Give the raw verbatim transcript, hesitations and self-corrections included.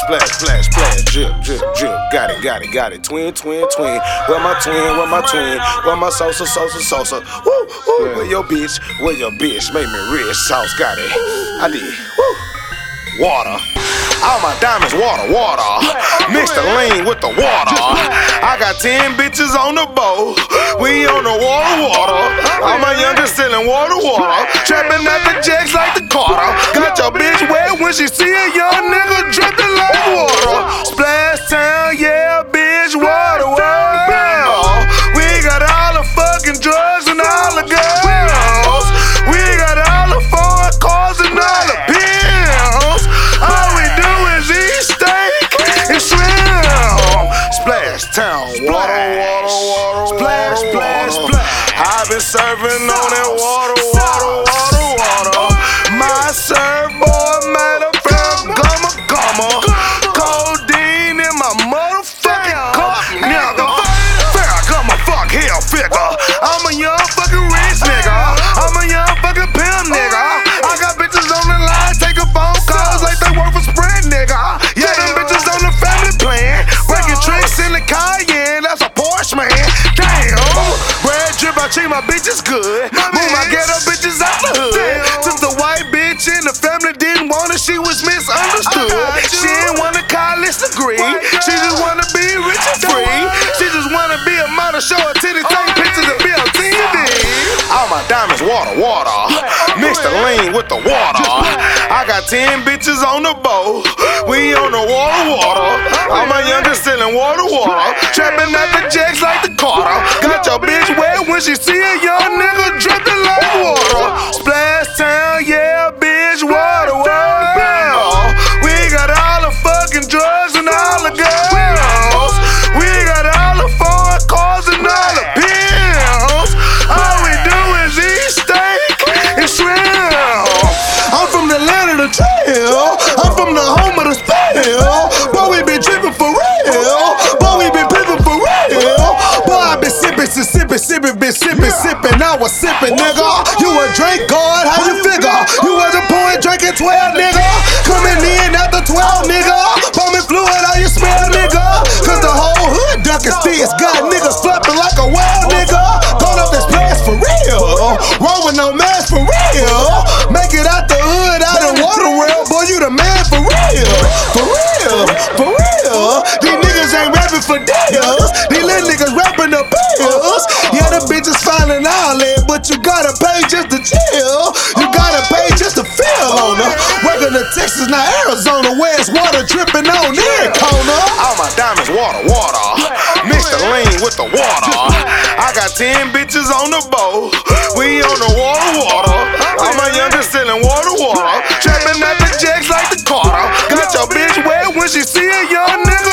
splash, splash, splash, drip, drip, drip. Got it, got it, got it. Twin, twin, twin. Where my twin, where my twin? Where my salsa, salsa, salsa? Woo, woo. Where your bitch, where your bitch? Make me rich, sauce, got it. I did. Woo. Water. All my diamonds, water, water. Mix the lean with the water. I got ten bitches on the boat. We on the water, water. All my youngest selling water, water. Trapping at the jacks like the Carter. Got your bitch wet when she see a young nigga dripping like water. Splash town, yeah, bitch, water, water. We got all the fucking drugs and all the girls. We got all the foreign cars and all the pills. All we do is eat steak and shrimp. Splash town, water, water, water, splash, splash, splash. I've been serving on that water, water, water, water. My surfboard made up from gumma, gumma. Codeine in my motherfucking cup, nigga. Fair gumma, fuck hell figure. I'm a young fucking rich nigga. I'm a young fucking pimp nigga. I got bitches on the line taking phone calls like they work for Sprint, nigga. Yeah, them bitches on the family plan, breaking tricks in the Cayenne. That's a Porsche, man. Damn. Red drip, I treat my bitches good. Move my ghetto bitches out the hood. Took the white bitch in the family didn't want her, she was misunderstood. She didn't want a college degree. She just wanna be rich and free. She just wanna be a model, show her titties, take pictures and be on T V. All my diamonds, water, water. Mix the lean with the water. I got ten bitches on the boat. We on the water, water. All my youngest selling water, water. Trapping at the jacks like the Carter. Got your bitch wet when she see a young nigga dripping like water. Splash town, yeah, bitch, water, water. We got all the fucking drugs and all the girls. We got all the foreign cars and all the pills. All we do is eat steak and shrimp. I'm from the land of the trail. I'm from the home of the spell. Boy, we been tripping for real. Boy, we been pimping for real. Boy, I been sipping, sipping, sipping, been sipping, sipping. I was sipping, nigga. You a drink guard, how you figure? You wasn't pouring, drinking twelve, nigga. Coming in after twelve, nigga. Bumming fluid on your smell, nigga. Cause the whole hood ducking sticks. Got niggas flapping like a wild nigga. Going up this place for real. Wrong with no mask for real. Make it out the hood, out in water world. Boy, you the man for real. For real, for real. These niggas ain't rapping for deals. These little niggas rapping the bills. Yeah, the bitches finding all that, but you gotta pay just to chill. You gotta pay just to feel on her. Welcome to Texas, not Arizona, where it's water dripping on every corner. All my diamonds, water, water. Mix the lean with the water. I got ten bitches on the boat. We on the water, water. All my youngest selling water, water. Trapping at the jacks like the Carter. Got your bitch wet when she see a young nigga